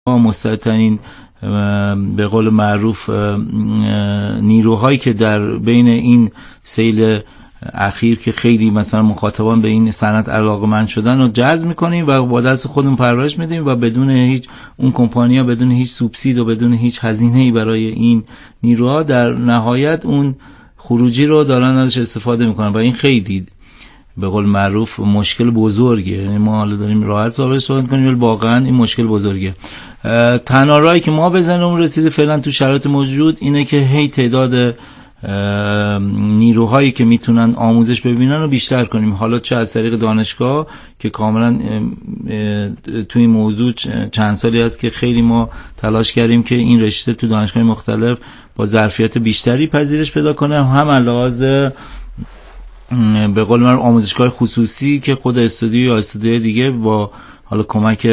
مستعدترین به قول معروف نیروهایی که در بین این سیل اخیر که خیلی مثلا مخاطبان به این صنعت علاقه‌مند شدن رو جذب می‌کنیم و با دست خودمون پرورش میدیم و بدون هیچ اون کمپانی‌ها بدون هیچ سوبسید و بدون هیچ هزینه‌ای برای این نیروها در نهایت اون خروجی رو دارن ازش استفاده می‌کنن و این خیلی به قول معروف مشکل بزرگه. یعنی ما حالا داریم راحت صحبت کنیم ولی واقعا این مشکل بزرگه. تنها راهی که ما بزنیم رسیده فعلا تو شرایط موجود اینه که هی تعداد نیروهایی که میتونن آموزش ببینن رو بیشتر کنیم، حالا چه از طریق دانشگاه که کاملا تو این موضوع چند سالی هست که خیلی ما تلاش کردیم که این رشته تو دانشگاه مختلف با ظرفیت بیشتری پذیرش پیدا کنه، هم علاوه به قول من آموزشگاه خصوصی که خود استودیو یا استودیوی دیگه با حالا کمک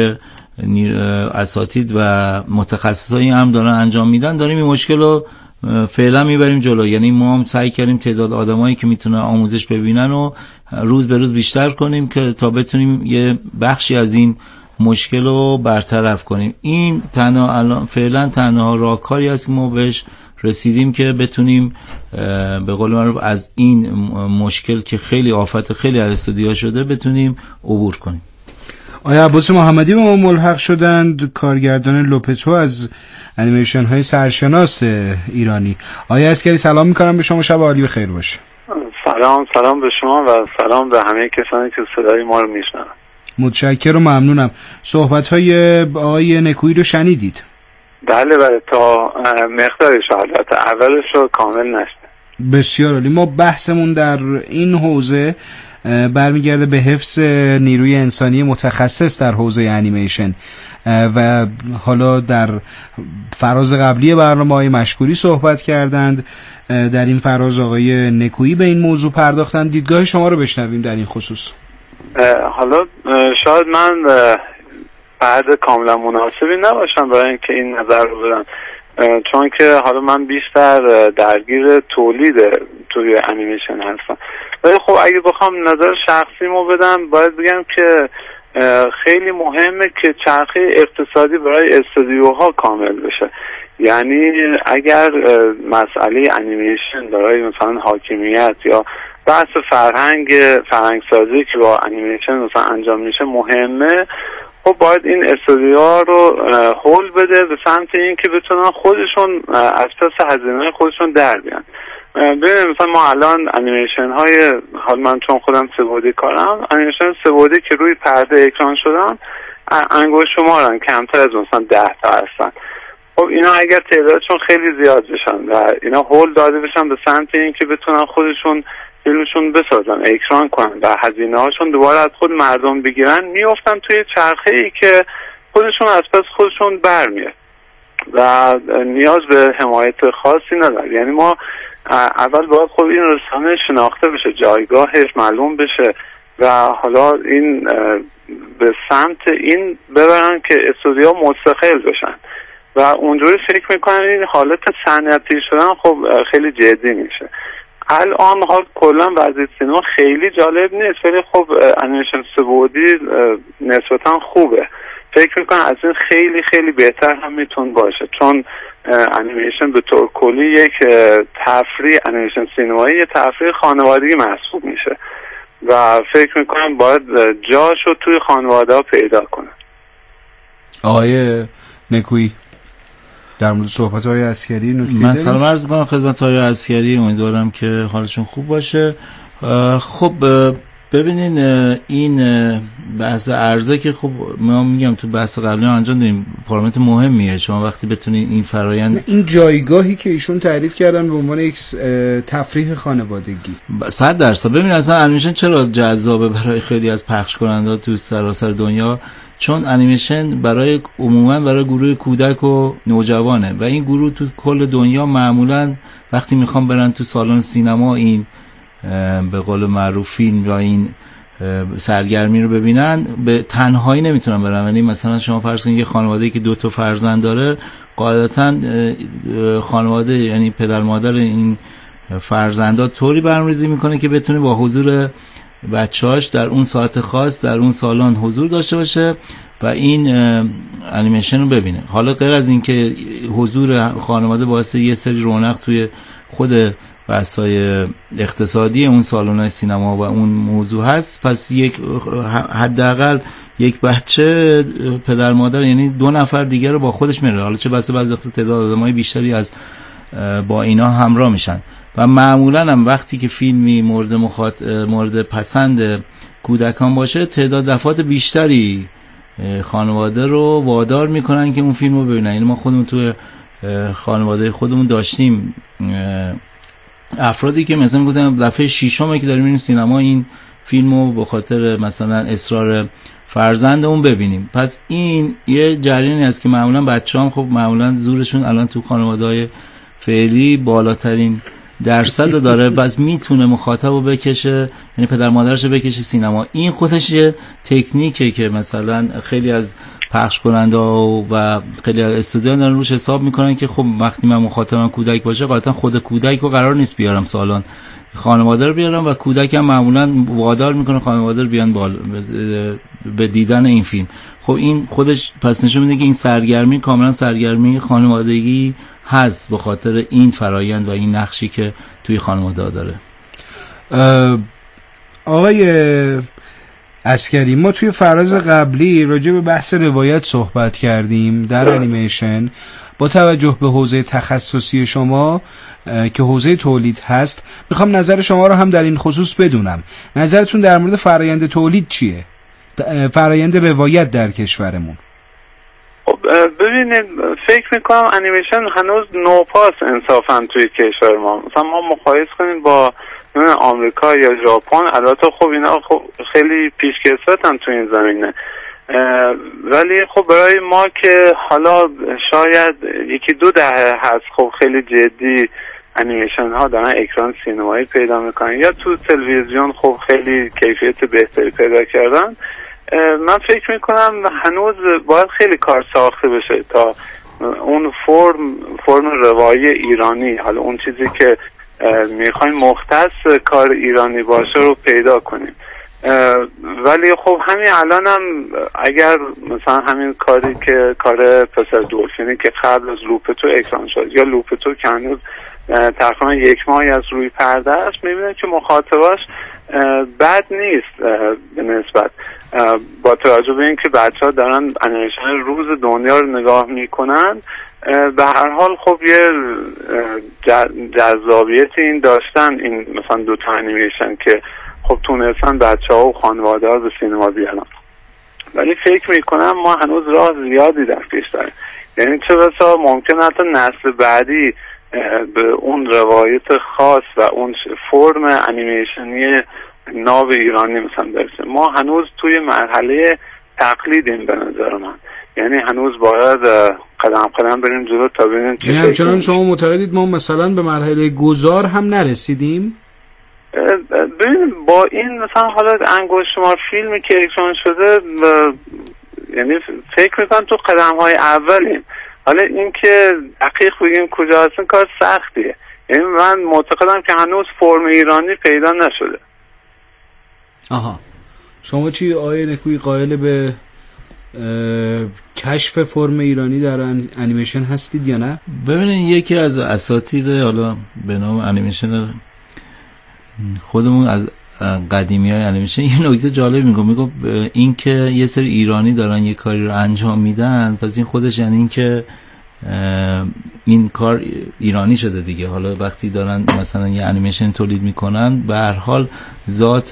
اساتید و متخصصایی هم دارن انجام میدن، داریم این مشکل رو فعلا میبریم جلو. یعنی ما هم سعی کردیم تعداد آدمایی که میتونن آموزش ببینن و روز به روز بیشتر کنیم که تا بتونیم یه بخشی از این مشکل رو برطرف کنیم. این فعلا تنها راهکاری است که ما بهش رسیدیم که بتونیم به قول معروف از این مشکل که خیلی آفت خیلی از استودیوها شده بتونیم عبور کنیم. آیا عباس محمدی به ما ملحق شدند، کارگردان لوپتو از انیمیشن های سرشناس ایرانی. آیا عسکری سلام میکنم به شما، شب عالی بخیر باشه. سلام به شما و سلام به همه کسانی که صدای ما رو میشنون. متشکرم و ممنونم. صحبت های آقای نکویی رو شنیدید؟ بله تا مقدارش حالت اولش رو کامل نشد. بسیار عالی. ما بحثمون در این حوزه برمیگرده به حفظ نیروی انسانی متخصص در حوزه انیمیشن و حالا در فراز قبلی برنامه های مشکوری صحبت کردند، در این فراز آقای نکویی به این موضوع پرداختند. دیدگاه شما رو بشنویم در این خصوص. حالا شاید من بعد کاملا مناسبی نباشم برای اینکه این نظر رو بدم، چون که حالا من بیشتر درگیر تولید توی انیمیشن هستم. ولی خب اگه بخوام نظر شخصیمو بدم باید بگم که خیلی مهمه که چرخه اقتصادی برای استودیوها کامل بشه. یعنی اگر مسئله انیمیشن برای مثلا حاکمیت یا بحث فرهنگسازی که با انیمیشن مثلا انجام میشه مهمه، خب باید این استودیوها رو هول بده به سمت این که بتونن خودشون از پس هزینه خودشون در بیان. ببینید مثلا ما الان انیمیشن های، حال من چون خودم سه‌بعدی کارم، انیمیشن سه‌بعدی که روی پرده اکران شدن انگشت شمارن، کمتر از مثلا 10 تا هستن. خب اینا اگر تعدادشون خیلی زیاد بشن و اینا هول داده بشن به سمت این که بتونن خودشون فیلمشون بسازن، اکران کنن و هزینه هاشون دوباره از خود مردم بگیرن، میافتن توی چرخه ای که خودشون از پس خودشون برمیاد و نیاز به حمایت خاصی نداره. یعنی ما اول باید خب این رسانه شناخته بشه، جایگاهش معلوم بشه و حالا این به سمت این ببرن که استودیوها مستقل بشن و اونجوری فکر میکنن این حالت صنعتی شدن خب خیلی جدی میشه. الان حال کلا وضعیت سینما خیلی جالب نیست، ولی خب انیمیشن سه‌بعدی نسبتا خوبه. فکر میکنم از این خیلی خیلی بهتر هم میتون باشه، چون انیمیشن به طور کلی یک تفریح، انیمیشن سینمایی یک تفریح خانوادگی محسوب میشه و فکر میکنم باید جاشو توی خانواده ها پیدا کنه. آقای نکویی در مورد صحبت های عسکری نکته من سلام عرض میکنم خدمت های عسکری، امیدوارم که حالشون خوب باشه. خب ببینین این بحث عرضه که خب ما میگم تو بحث قبلی انجام دادیم، پارامتر مهمیه. شما وقتی بتونین این فرایند، این جایگاهی که ایشون تعریف کردن به عنوان یک تفریح خانوادگی 100%. ببین اصلا انیمیشن چرا جذابه برای خیلی از پخش کننده تو سراسر دنیا؟ چون انیمیشن عموما برای گروه کودک و نوجوانه و این گروه تو کل دنیا معمولا وقتی میخوام برن تو سالن سینما این به قول معروف فیلم یا این سرگرمی رو ببینن، به تنهایی نمیتونن برن. یعنی مثلا شما فرض کنید یه خانواده که 2 تا فرزند داره، قاعدتا خانواده یعنی پدر مادر این فرزندا طوری برنامه‌ریزی میکنه که بتونه با حضور بچه‌هاش در اون ساعت خاص در اون سالن حضور داشته باشه و این انیمیشن رو ببینه. حالا غیر از این که حضور خانواده باعث یه سری رونق توی خود بحث‌های اقتصادی اون سالن‌های سینما و اون موضوع هست، پس یک حداقل یک بچه پدر مادر یعنی 2 نفر دیگه رو با خودش میره، حالا چه بسا بعضی وقت تعداد آدمای بیشتری از با اینا همراه میشن و معمولا هم وقتی که فیلمی مورد پسند کودکان باشه تعداد دفعات بیشتری خانواده رو وادار میکنن که اون فیلم رو ببینن. یعنی ما خودمون تو خانواده خودمون داشتیم افرادی که مثلا میگفتن دفعه 6م که داریم میریم سینما این فیلمو به خاطر مثلا اصرار فرزندمون ببینیم. پس این یه جریانی است که معمولا بچه‌ها خب معمولا زورشون الان تو خانواده‌های فعلی بالاترین درصد داره، بس میتونه مخاطبو بکشه، یعنی پدر مادرش بکشه سینما. این خودش یه تکنیکه که مثلا خیلی از پخش کننده و خیلی از استودیوها دارن روش حساب میکنن که خب وقتی من مخاطبم کودک باشه قاطعا خود کودک رو قرار نیست بیارم سالن، خانواده رو بیارم و کودک هم معمولا وادار میکنه خانواده رو بیان به دیدن این فیلم. خب این خودش پس نشون میده که این سرگرمی کاملا سرگرمی خانوادگی هست به خاطر این فرایند و این نقشی که توی خانواده داره. آقای عسکری، ما توی فراز قبلی راجع به بحث روایت صحبت کردیم در انیمیشن. با توجه به حوزه تخصصی شما که حوزه تولید هست، میخوام نظر شما رو هم در این خصوص بدونم. نظرتون در مورد فرایند تولید چیه؟ فرایند روایت در کشورمون. ببینید فکر میکنم انیمیشن هنوز نوپاس انصافا توی کشور ما. مثلا ما مقایسه کنیم با آمریکا یا ژاپن، البته خب اینا خب خیلی پیشکسوتن تو این زمینه، ولی خب برای ما که حالا شاید 1-2 دهه هست خب خیلی جدی انیمیشن ها دارن اکران سینمایی پیدا میکنن یا تو تلویزیون خب خیلی کیفیت بهتری پیدا کردن. من فکر میکنم هنوز باید خیلی کار ساخته بشه تا اون فرم روایی ایرانی، حالا اون چیزی که میخوایم مختص کار ایرانی باشه رو پیدا کنیم. ولی خب همین الان هم اگر مثلا همین کاری که کار پسر دولفینی که قبل از لوپتو اکران شد یا لوپتو که هنوز تقریبا 1 ماهی از روی پرده است، میبینید که مخاطباش بد نیست به نسبت با توجه به اینکه بچه‌ها دارن انیمیشن روز دنیا رو نگاه میکنن. به هر حال خب یه جذابیت این داشتن این مثلا 2 تا انیمیشن که خب تونستن بچه‌ها و خانواده‌ها به سینما بیارن. ولی فکر میکنم ما هنوز راه زیادی در پیش داریم، یعنی چه بسا ممکنه حتی نسل بعدی به اون روایت خاص و اون فرم انیمیشنی ناو ایرانی مثلا برسه. ما هنوز توی مرحله تقلیدیم به نظر من، یعنی هنوز باید قدم بریم جلو تا ببینیم یعنی همچنان شما معتقدید ما مثلا به مرحله گذار هم نرسیدیم؟ ببینید با این مثلا حالا انگشت شمار فیلمی که اکران شده یعنی فکر میکنم تو قدم‌های اولیم. حالا این که دقیق بگیم کجا هستن کار سختیه، یعنی من معتقدم که هنوز فرم ایرانی پیدا نشده. آها، شما چی آقای نکویی قائل به کشف فرم ایرانی در انیمیشن هستید یا نه؟ ببینید یکی از اساتید حالا به نام انیمیشن خودمون از قدیمی‌های انیمیشن یه نکته جالب میگم این که یه سری ایرانی دارن یه کاری رو انجام میدن، پس این خودش یعنی این که این کار ایرانی شده دیگه. حالا وقتی دارن مثلا یه انیمیشن تولید میکنن به هر حال ذات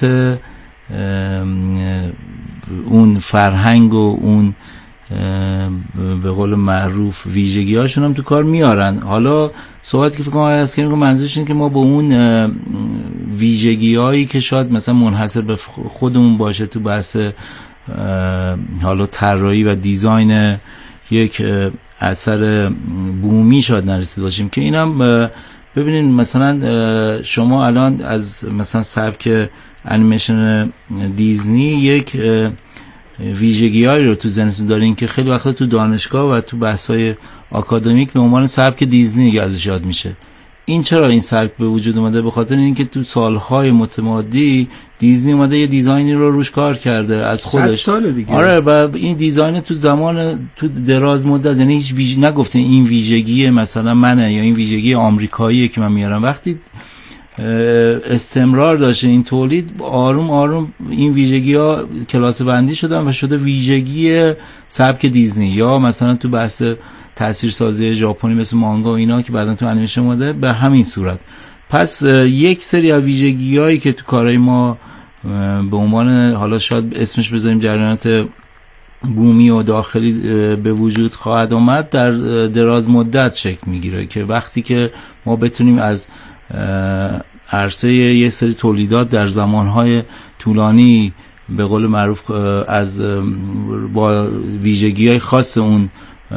اون فرهنگ و اون به قول معروف ویژگی هاشون هم تو کار میارن. حالا صحبت که فکر کنم از منظورش اینه که ما با اون ویژگی هایی که شاید مثلا منحصر به خودمون باشه تو بحث حالا طراحی و دیزاین یک اثر بومی شاید نرسید باشیم، که اینم ببینید مثلا شما الان از مثلا سبک انیمیشن دیزنی یک ویژگی‌هایی رو تو ذهنتون دارین که خیلی وقتا تو دانشگاه و تو بحث‌های آکادمیک به عنوان سبک دیزنی ازش یاد میشه. این چرا این سبک به وجود اومده؟ به خاطر اینکه تو سالهای متمادی دیزنی اومده یه دیزاینی رو روش کار کرده از خودش. 100 سال دیگه. آره، و این دیزاین تو زمان تو دراز مدت، یعنی هیچ نگفته این ویژگی مثلا منه یا این ویژگی آمریکاییه که من میارم. وقتی استمرار داشته این تولید، آروم آروم این ویژگی ها کلاس بندی شدن و شده ویژگی سبک دیزنی. یا مثلا تو بحث تاثیرسازی ژاپنی مثل مانگا و اینا که بعداً تو انیمیشن اومده به همین صورت. پس یک سری از ویژگی‌هایی که تو کارهای ما به عنوان حالا شاید اسمش بذاریم جریانات بومی و داخلی به وجود خواهد آمد، در دراز مدت شکل میگیره که وقتی که ما بتونیم از عرصه یک سری تولیدات در زمانهای طولانی به قول معروف از با ویژگی‌های خاص اون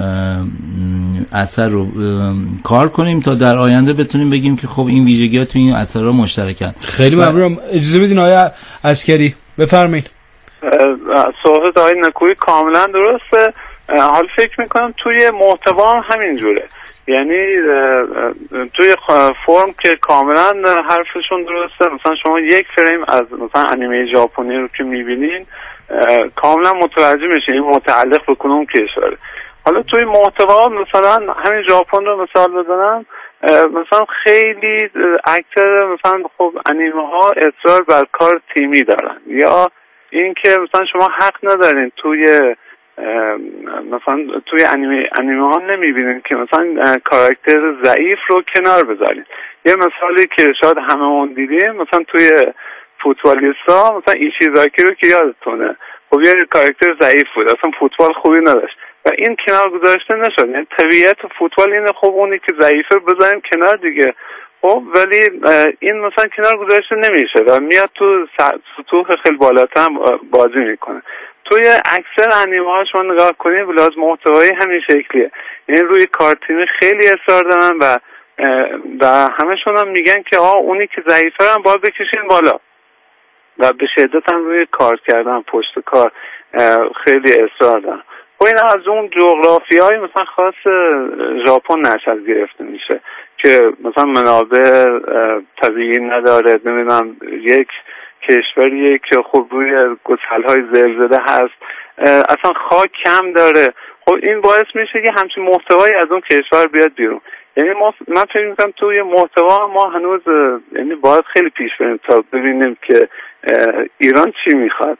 اثر رو کار کنیم تا در آینده بتونیم بگیم که خب این ویژگی‌ها تو این اثرها مشترکن. خیلی ممنونم. اجازه بدین آقای عسکری بفرمایید. صحبت آقای نکویی کاملا درسته. حال فکر میکنم توی محتوا هم همین جوره، یعنی توی فرم که کاملا حرفشون درسته. مثلا شما یک فریم از مثلا انیمه ژاپنی رو که میبینین کاملا متوجه میشین این متعلق به کدوم کشوره. حالا توی محتوا مثلا همین ژاپن رو مثال بزنم، مثلا خیلی اکتر مثلا خب انیمه ها اصرار بر کار تیمی دارن، یا اینکه مثلا شما حق ندارین توی مثلا توی انیمه ها نمیبینین که مثلا کاراکتر ضعیف رو کنار بذارین. یه مثالی که شاید هممون دیدیم مثلا توی فوتبالیستا، مثلا ایشیزاکی رو که یادتونه، خب یه کاراکتر ضعیف بود، اصلا فوتبال خوبی نداشت و این کنار گذاشته نشد. یعنی طبیعت فوتبال اینه خب اونی که ضعیفه بذاریم کنار دیگه. خب ولی این مثلا کنار گذاشته نمیشه و میاد تو سطوح خیلی بالاتر بازی میکنه. توی اکثر انیمه ها شما نگاه کنید به لحاظ محتوایی همین شکلیه، یعنی روی کارتینی خیلی اصرار دارن و همشون هم میگن که اونی که ضعیفه هم باید بکشین بالا و به شدت هم روی کار کردن پشت کار خیلی اصرار دارن. و این از اون جغرافیای مثلا خاص ژاپن نشأت گرفته میشه که مثلا منابع طبیعی نداره، نمیدونم یک کشوریه که خب روی گسل‌های زلزله هست، اصلا خاک کم داره. خب این باعث میشه که همچین محتوایی از اون کشور بیاد بیرون. یعنی من فکر میکنم توی محتوا ما هنوز یعنی باید خیلی پیش بریم تا ببینیم که ایران چی میخواد.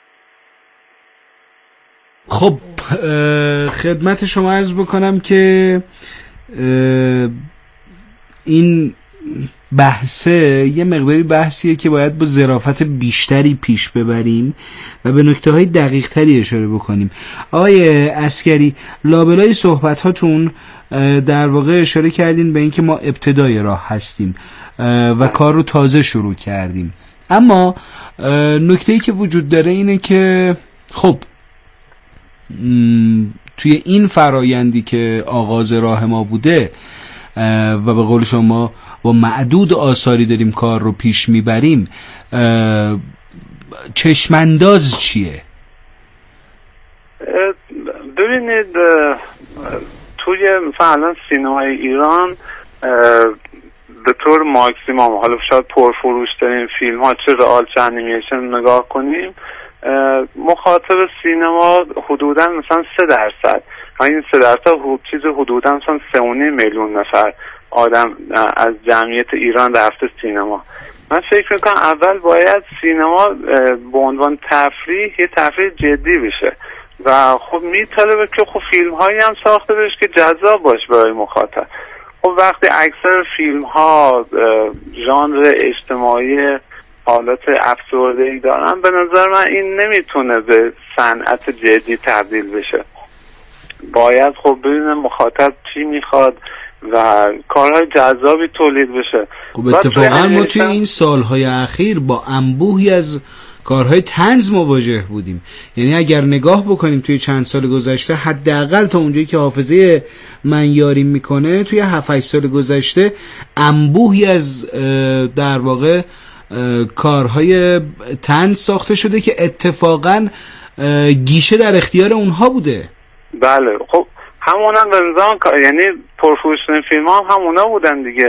خب خدمت شما عرض بکنم که این بحثه یه مقداری بحثیه که باید با ظرافت بیشتری پیش ببریم و به نکته‌های دقیق‌تری اشاره بکنیم. آقای عسکری، لابلای صحبت‌هاتون در واقع اشاره کردین به اینکه ما ابتدای راه هستیم و کار رو تازه شروع کردیم، اما نکته‌ای که وجود داره اینه که خب توی این فرایندی که آغاز راه ما بوده و به قول شما با معدود آثاری داریم کار رو پیش میبریم، چشمانداز چیه؟ ببینید توی مثلا سینمای ایران به طور ماکسیموم، حالا شاید پرفروش‌ترین فیلم ها چه رئال چه انیمیشن نگاه کنیم، مخاطب سینما حدودا مثلا 3%، این 3% چیز حدودا مثلا 3.5 میلیون نفر آدم از جمعیت ایران رفته سینما. من فکر میکنم اول باید سینما به عنوان تفریح یه تفریح جدی بشه و خب میطلبه که خب فیلم هایی هم ساخته بشه که جذاب باشه برای مخاطب. خب وقتی اکثر فیلم ها ژانر اجتماعی حالت افسرده‌ای دارن، به نظر من این نمیتونه به صنعت جدی تبدیل بشه. باید خب ببینیم مخاطب چی میخواد و کارهای جذابی تولید بشه. خب اتفاقا ما توی این سالهای اخیر با انبوهی از کارهای طنز مواجه بودیم. یعنی اگر نگاه بکنیم توی چند سال گذشته، حداقل تا اونجایی که حافظه من یاری میکنه، توی 7-8 سال گذشته انبوهی از در واقع کارهای طنز ساخته شده که اتفاقا گیشه در اختیار اونها بوده. بله، خب همون هم به نظام، یعنی پرفروشترین فیلم ها هم همونا بودن دیگه.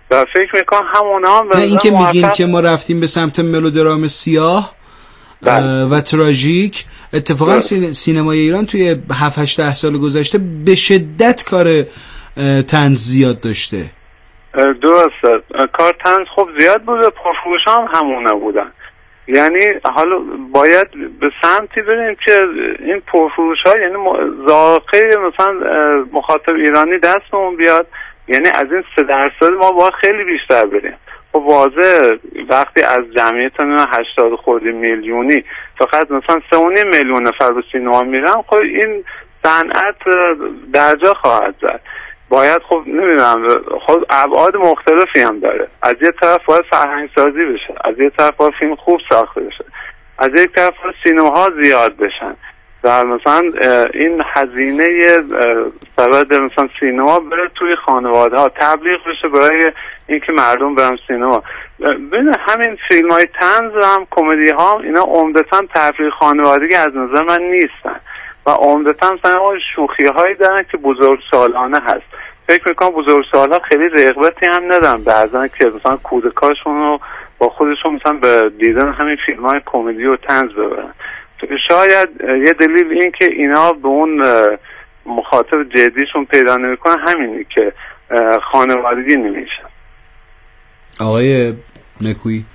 و فکر میکنم همونا هم نه این که میگین که ما رفتیم به سمت ملودرام سیاه و تراژیک، اتفاقا سینمای ایران توی 7-8 سال گذشته به شدت کار طنز زیاد داشته. درسته، کار طنز خب زیاد بوده، پرفروش هم همونه بودن. یعنی حالا باید به سمتی بریم که این پرفروش ها یعنی ذائقه مثلا مخاطب ایرانی دستمون بیاد، یعنی از این 3% ما باید خیلی بیشتر بریم. خب واضح وقتی از جمعیت 80 خورده میلیونی فقط مثلا 3.5 میلیون نفر به سینما میرن، خب این صنعت در جا خواهد زد. باید خب نمیدونم خب ابعاد مختلفی هم داره. از یه طرف باید فرهنگ سازی بشه، از یه طرف باید فیلم خوب ساخته بشه، از یک طرف باید سینماها زیاد بشن و مثلا این هزینه سبد مثلا سینما بره توی خانواده ها، تبلیغ بشه برای اینکه مردم برن سینما. ببین همین فیلم های طنز هم کمدی ها اینا عمدتاً تفریح خانوادگی از نظر من نیستن و عمدتاً مثلا شوخی هایی دارن که بزرگسالانه هست. فکر میکنم بزرگسالا خیلی رغبتی هم ندارن بعضن که مثلا کودکاشون رو با خودشون مثلا به دیدن همین فیلم های کمدی و طنز ببرن. شاید یه دلیل این که اینا به اون مخاطب جدیشون پیدا نمیکنن همینی که خانوادگی نمیشن. آقای نکویی،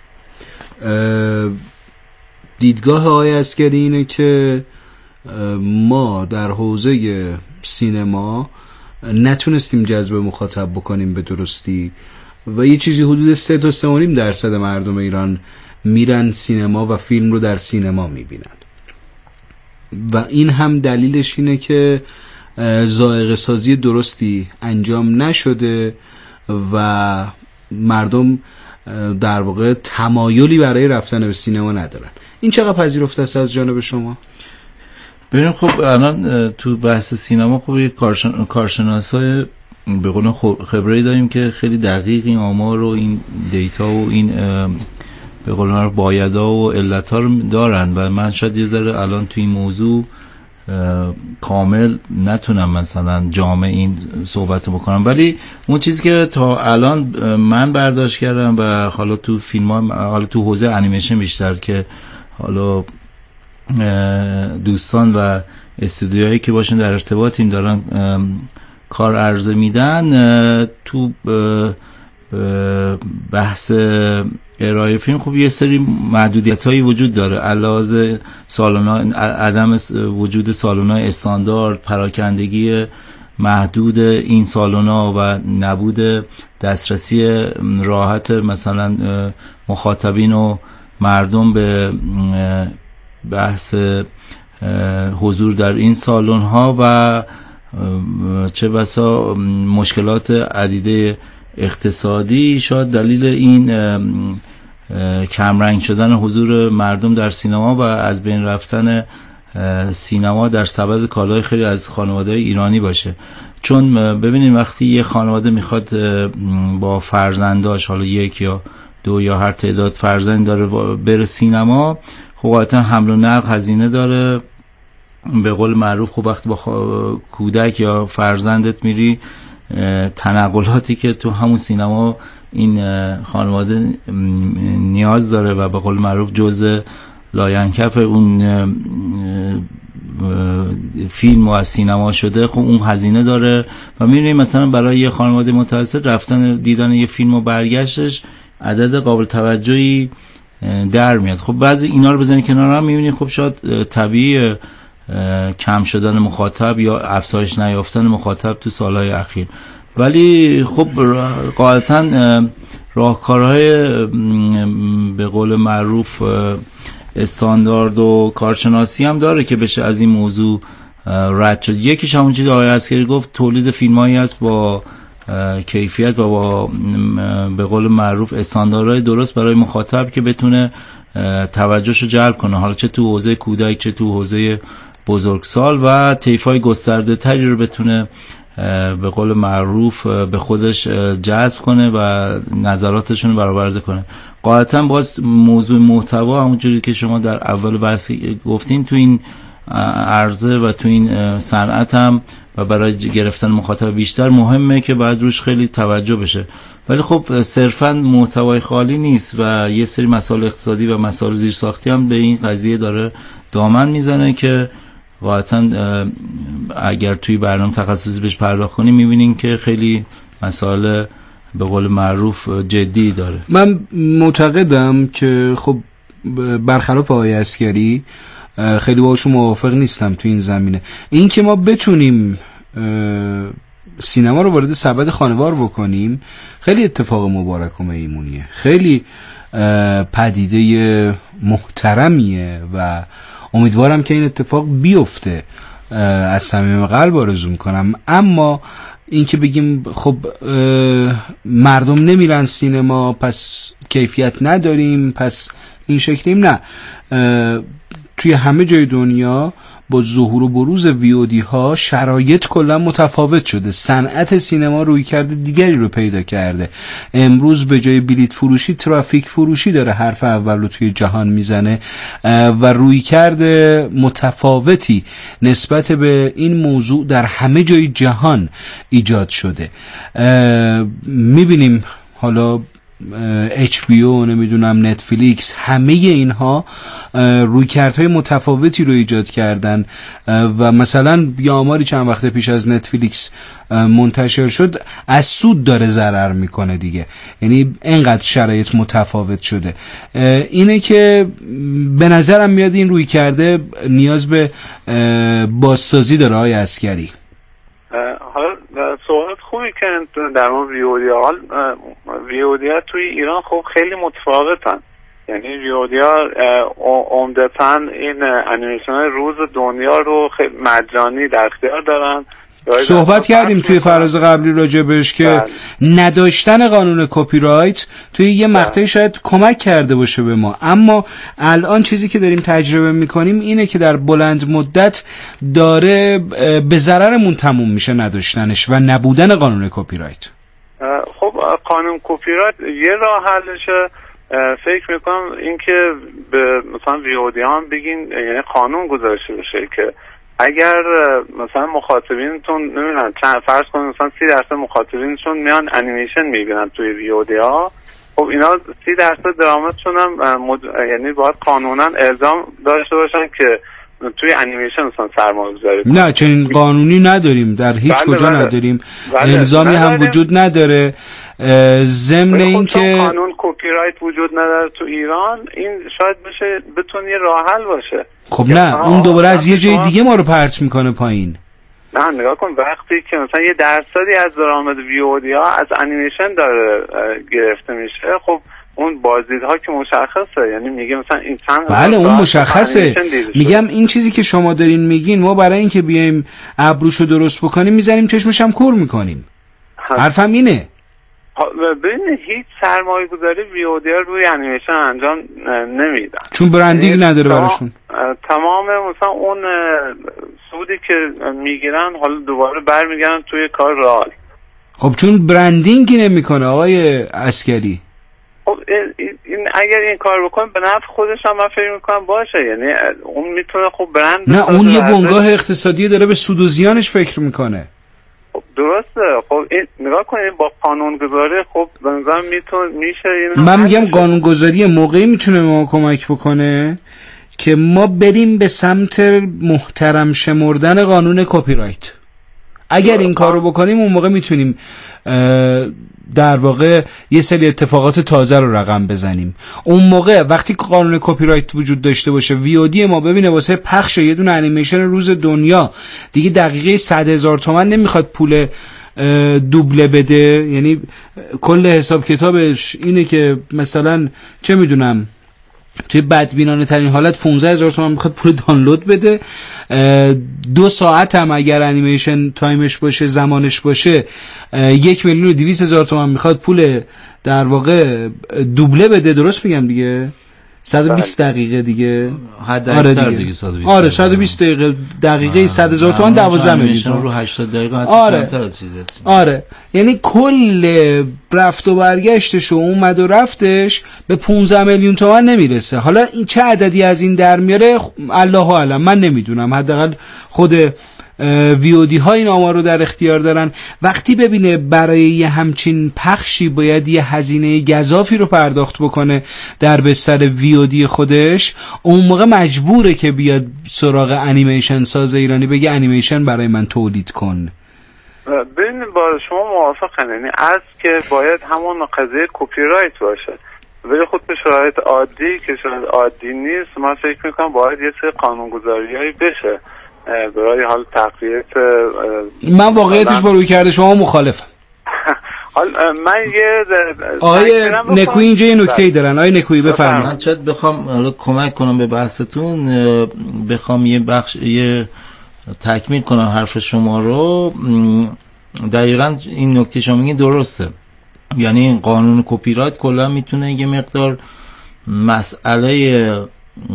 دیدگاه آقای عسگری اینه که ما در حوزه سینما نتونستیم جذب مخاطب بکنیم به درستی و یه چیزی حدود 3 تا 3.5% مردم ایران میرن سینما و فیلم رو در سینما میبینن و این هم دلیلش اینه که ذائقه سازی درستی انجام نشده و مردم در واقع تمایلی برای رفتن به سینما ندارن. این چقدر پذیرفته است از جانب شما؟ ببینیم خب الان تو بحث سینما خب یک کارشناسای به قول خبره‌ای داریم که خیلی دقیق این آمار و این دیتا و این به قول ما بایدا و علت‌ها رو دارن و من شاید یه ذره الان تو این موضوع کامل نتونم مثلا جامع این صحبت رو بکنم، ولی اون چیزی که تا الان من برداشت کردم و حالا تو فیلم حالا تو حوزه انیمیشن بیشتر که حالا دوستان و استودیوهایی که باشن در ارتباطیم دارن کار عرضه میدن تو بحث ارائه فیلم خب یه سری محدودیت‌هایی وجود داره، علاوه سالن‌ها، عدم وجود سالن‌های استاندارد، پراکندگی محدود این سالن‌ها و نبود دسترسی راحت مثلا مخاطبین و مردم به بحث حضور در این سالن‌ها و چه بسا مشکلات عدیده اقتصادی شاید دلیل این کمرنگ شدن حضور مردم در سینما و از بین رفتن سینما در سبد کالای خیلی از خانواده ایرانی باشه. چون ببینید وقتی یه خانواده میخواد با فرزنداش، حالا 1 یا 2 یا هر تعداد فرزند داره بره سینما، خب قاطعا حمل و نقل هزینه داره. به قول معروف خب وقتی با کودک یا فرزندت میری، تنقلاتی که تو همون سینما این خانواده نیاز داره و به قول معروف جزء لاینکف اون فیلم و از سینما شده، خب اون هزینه داره و میبینیم مثلا برای یه خانواده متوسط رفتن دیدن یه فیلم و برگشتش عدد قابل توجهی در میاد. خب بعضی اینا رو بزنید کنار هم میبینید خب شاید طبیعی کم شدن مخاطب یا افزایش نیافتن مخاطب تو سالهای اخیر، ولی خب غالباً راهکارهای به قول معروف استاندارد و کارشناسی هم داره که بشه از این موضوع رد شد. یکیش همون چیزی آقای عسکری گفت، تولید فیلمایی است با کیفیت و با به قول معروف استانداردهای درست برای مخاطب که بتونه توجهشو جلب کنه، حالا چه تو حوزه کودک چه تو حوزه بزرگسال و طیف‌های گسترده تری رو بتونه به قول معروف به خودش جذب کنه و نظراتشون رو برآورده کنه. قاعدتاً باز موضوع محتوا همونجوری که شما در اول بحث گفتین تو این عرضه و تو این صنعت هم و برای گرفتن مخاطب بیشتر مهمه که باید روش خیلی توجه بشه. ولی خب صرفاً محتوای خالی نیست و یه سری مسائل اقتصادی و مسائل زیرساختی هم به این قضیه داره دامن میزنه که واقعاً اگر توی برنامه تخصصی بهش پرداخت کنیم میبینیم که خیلی مسائل به قول معروف جدی داره. من معتقدم که خب برخلاف آقای عسگری خیلی باشون موافق نیستم تو این زمینه. این که ما بتونیم سینما رو وارد سبد خانوار بکنیم خیلی اتفاق مبارک و میمونیه، خیلی پدیده محترمیه و امیدوارم که این اتفاق بیفته، از صمیم قلب آرزو میکنم. اما این که بگیم خب مردم نمیرن سینما پس کیفیت نداریم، پس این شکلیم، نه. توی همه جای دنیا با ظهور و بروز ویودی ها شرایط کلا متفاوت شده، صنعت سینما روی کرده دیگری رو پیدا کرده. امروز به جای بلیت فروشی ترافیک فروشی داره حرف اول رو توی جهان میزنه و روی کرده متفاوتی نسبت به این موضوع در همه جای جهان ایجاد شده. میبینیم حالا HBO، نمیدونم نتفلیکس، همه اینها رویکردهای متفاوتی رو ایجاد کردن و مثلا یه آماری چند وقت پیش از نتفلیکس منتشر شد، از سود داره ضرر میکنه دیگه. یعنی اینقدر شرایط متفاوت شده. اینه که به نظرم میاد این رویکرده نیاز به بازسازی داره آقای عسگری. حالا صحبت خوبی که در مورد ویودیا توی ایران خب خیلی متفاوتن. یعنی ویودیا عمدتاً این انیمیشن روز دنیا رو خیلی مجانی در اختیار دارن. صحبت کردیم توی فراز قبلی راجبش که نداشتن قانون کپی رایت توی یه مقطعی شاید کمک کرده باشه به ما، اما الان چیزی که داریم تجربه میکنیم اینه که در بلند مدت داره به ضررمون تموم میشه نداشتنش و نبودن قانون کپی رایت. خب قانون کپی رایت یه راه حلشه. فکر میکنم این که به مثلا ویودی هم بگین، یعنی قانون گذاشته بشه که اگر مثلا مخاطبینتون نمیدونن فرض کنید مثلا 30% مخاطبینشون میان انیمیشن میبینن توی ویودیا، خب اینا 30% درآمدشون هم یعنی باید قانونا الزام داشته باشن که توی انیمیشن مثلا سرمایه‌گذاری کنن. نه چنین قانونی نداریم، در هیچ کجا نداریم، الزامی هم وجود نداره. ضمن این که قانون کپی رایت وجود نداره تو ایران، این شاید بتونه یه راه حل باشه. خب نه، اون دوباره از یه جای دیگه ما رو پرت میکنه پایین. نه نگاه کن، وقتی که مثلا یه درصدی از درآمد ویودیا از انیمیشن داره گرفته میشه، خب اون بازدیدها که مشخصه، یعنی میگه مثلا این چند بله اون مشخصه. میگم این چیزی که شما دارین میگین، ما برای اینکه بیایم ابروشو درست بکنیم میزنیم چشمش هم کور میکنیم. حرفم اینه. ببین هیچ سرمایه گذاری ویودیا روی انیمیشن انجام نمیدن، چون برندینگ نداره براشون. تمام مثلا اون سودی که میگیرن حالا دوباره برمیگردن توی کار رئال. خب چون برندینگی نمیکنه آقای عسگری. خب این اگر این کار بکنه به نفع خودش هم من فکر میکنم باشه، یعنی اون میتونه خب برند. نه اون یه بنگاه اقتصادی داره، به سود و زیانش فکر میکنه. خب درسته. خب این نگاه کنید با قانونگذاری خب به نظرم میشه این. من میگم قانونگذاری موقعی میتونه ما کمک بکنه که ما بریم به سمت محترم شمردن قانون کپی رایت. اگر این کار رو بکنیم اون موقع میتونیم در واقع یه سری اتفاقات تازه رو رقم بزنیم. اون موقع وقتی قانون کپی رایت وجود داشته باشه، ویودی ما ببینه واسه پخش یه دونه انیمیشن روز دنیا دیگه دقیقه 100,000 تومان نمیخواد پول دوبله بده. یعنی کل حساب کتابش اینه که مثلا چه میدونم توی بدبینانه ترین حالت 15,000 تومان میخواد پول دانلود بده، 2 ساعت هم اگر انیمیشن تایمش باشه، زمانش باشه، 1,200,000 تومان میخواد پول در واقع دوبله بده. درست میگم دیگه؟ 120 دقیقه دیگه. آره دیگه 120. آره 120 دقیقه 100,000 تومان 12 میلیون رو 80 دقیقه حتی کمتر از چیزی هست. آره یعنی کل رفت و برگشتش و اومد و رفتش به 15 میلیون تومان نمیرسه. حالا این چه عددی از این در میاره الله اعلم، من نمیدونم. حداقل خود VOD ها این آمار رو در اختیار دارن. وقتی ببینه برای یه همچین پخشی باید یه هزینه گزافی رو پرداخت بکنه در بستر VOD خودش، اون موقع مجبوره که بیاد سراغ انیمیشن ساز ایرانی بگه انیمیشن برای من تولید کن. ببینید با شما موافقم، یعنی از که باید همون قضیه کپی رایت باشه، ولی خود به شرایط عادی که شرایط عادی نیست، من فکر میکنم باید یه سری قانونگذاریایی بشه برای حال تقویت. من واقعیتش با روی کرده شما مخالفم. من یه آقای نکویی اینجا یه نکته‌ای دارن. آقای نکویی بفرمایید. من چت بخوام کمک کنم به بحثتون، بخوام یه تکمیل کنم حرف شما رو. دقیقاً این نکته شما میگین درسته، یعنی این قانون کپی رایت کلا میتونه یه مقدار مسئله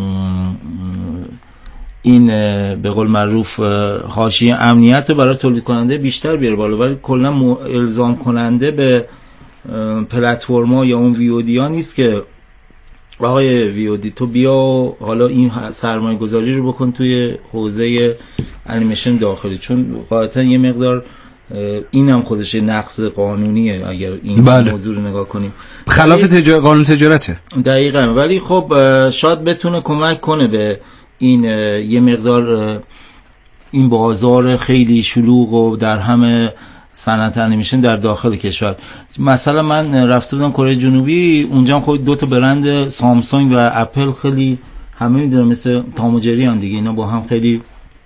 این به قول معروف حاشیه امنیت رو برای تولید کننده بیشتر بیاره بالا، ولی کلا الزام کننده به پلتفرما یا اون ویودی ها نیست که آقای ویودی تو بیا حالا این سرمایه گذاری رو بکن توی حوزه انیمیشن داخلی، چون قاعدتا یه مقدار این هم خودش نقص قانونیه اگر این موضوع رو نگاه کنیم، خلاف قانون تجارته. دقیقاً. ولی خب شاید بتونه کمک کنه به این یه مقدار این بازار خیلی شلوغ و در همه صنعت انیمیشن در داخل کشور. مثلا من رفته بودم کره جنوبی، اونجا خود دو تا برند سامسونگ و اپل خیلی همه میدونن مثل تام و جری ان دیگه، اینا با هم خیلی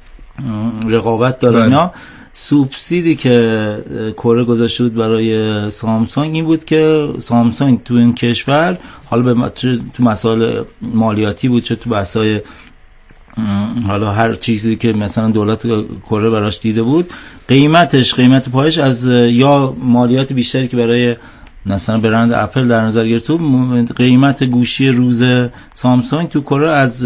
رقابت دارن. اینا سوبسیدی که کره گذاشته بود برای سامسونگ این بود که سامسونگ تو این کشور حالا تو مسائل مالیاتی بود، چه تو بحث‌های حالا هر چیزی که مثلا دولت کره براش دیده بود، قیمت پایش از یا مالیات بیشتری که برای مثلا برند اپل در نظر گرفته بود، قیمت گوشی روز سامسونگ تو کره از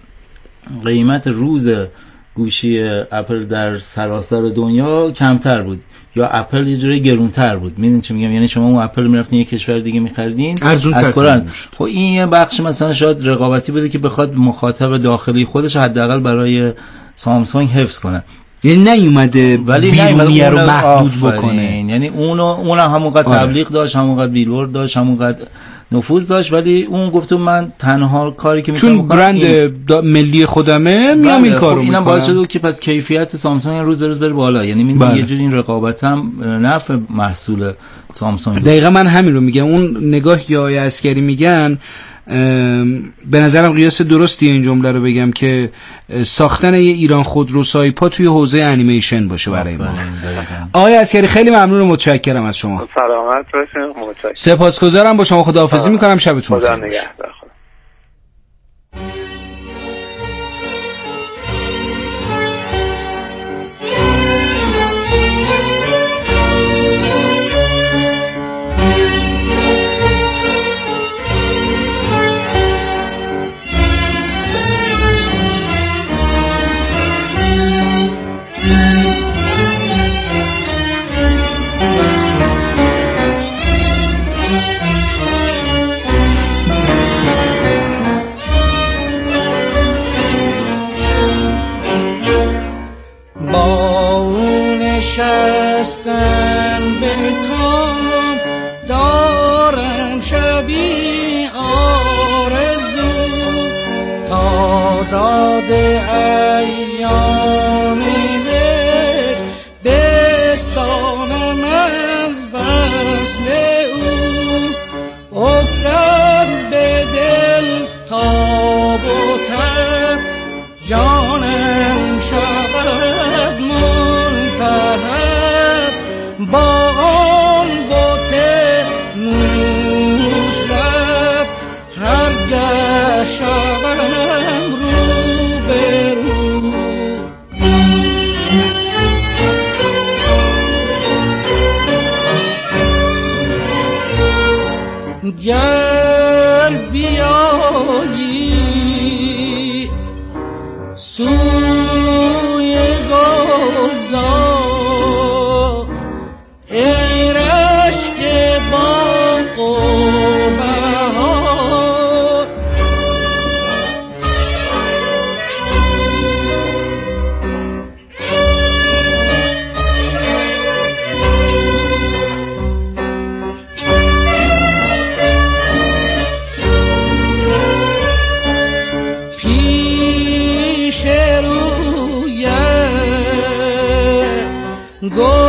قیمت روز گوشی اپل در سراسر دنیا کمتر بود، یا اپل یه جوری گرونتر بود. میدونین چه میگم؟ یعنی شما اون اپل میرفتین یه کشور دیگه می‌خریدین ارزون‌تر بود. خب این یه بخش مثلا شاید رقابتی بوده که بخواد مخاطب داخلی خودش حداقل برای سامسونگ حفظ کنه، یعنی نیومده بیرونیه رو محدود بکنه. یعنی اون همونقدر تبلیغ داشت، همونقدر بیلبورد داشت، همونقدر نفوذ داشت، ولی اون گفته من تنها کاری که می‌کنم چون برند ملی خودمه میام این کارو میکنم. اینم باعث شده که پس کیفیت سامسونگ روز به روز بره بالا، یعنی یه جوری این رقابت هم نفع محصول سامسونگ. دقیقاً من همین رو میگم. اون نگاه یا آقای عسکری میگن به نظرم قیاس درستی این جمله رو بگم که ساختن یه ایران خودرو سایپا توی حوزه انیمیشن باشه برای ما. آقای عسکری خیلی ممنون و متشکرم از شما. سلامت باشین. متشکرم. سپاسگزارم. با شما خداحافظی میکنم. شبتون بخیر. گر بیایی سوی گلزار ای رشک باغ و بهار، گل